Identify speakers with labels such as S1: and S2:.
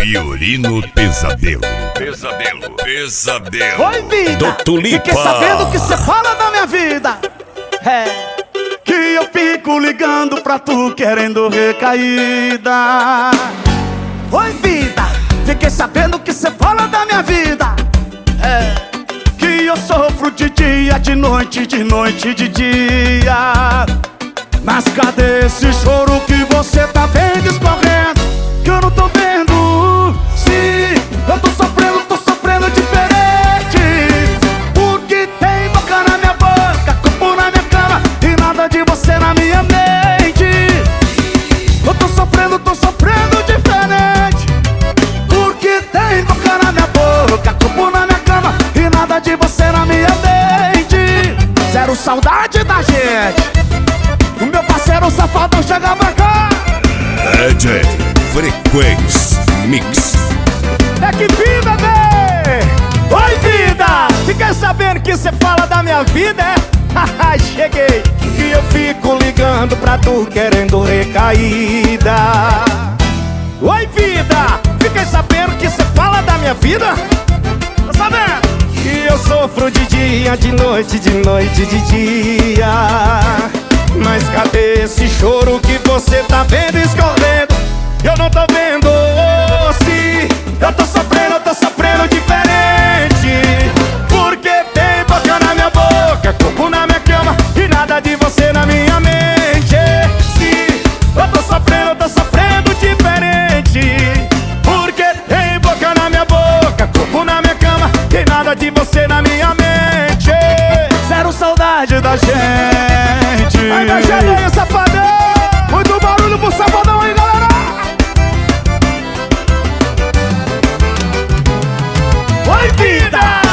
S1: Fiorino Pesadelo. Pesadelo. Pesadelo.
S2: Oi, vida!
S1: Do Tulipa.
S2: Fiquei sabendo que cê fala da minha vida. É que eu fico ligando pra tu querendo recaída. Oi, vida! Fiquei sabendo que cê fala da minha vida. É que eu sofro de dia, de noite, de noite, de dia. Mas cadê esse choro que você tá vendo escorrendo? Que eu não tô vendo. Sim, eu tô sofrendo diferente. Porque tem boca na minha boca, corpo na minha cama e nada de você na minha mente. Eu tô sofrendo diferente. Porque tem boca na minha boca, corpo na minha cama e nada de você na minha mente. Zero saudade da gente. O meu parceiro safadão chega pra cá.
S1: DJ Frequência Mix.
S2: É que vida, bebê! Oi, vida! Fiquei sabendo que cê fala da minha vida, é? Haha, cheguei! E eu fico ligando pra tu querendo recaída. Oi, vida! Fiquei sabendo que cê fala da minha vida? Tá sabendo? Que eu sofro de dia, de noite, de noite, de dia. Mas cadê esse choro que você tá vendo escorrendo? Eu não tô vendo. Se eu tô sofrendo diferente. Porque tem boca na minha boca, corpo na minha cama e nada de você na minha mente. Se eu tô sofrendo diferente. Porque tem boca na minha boca, corpo na minha cama e nada de você na minha mente. Zero saudade da gente. Aí, meu gelinho, safadão. Muito barulho pro safadão aí, galera. Oi, vida!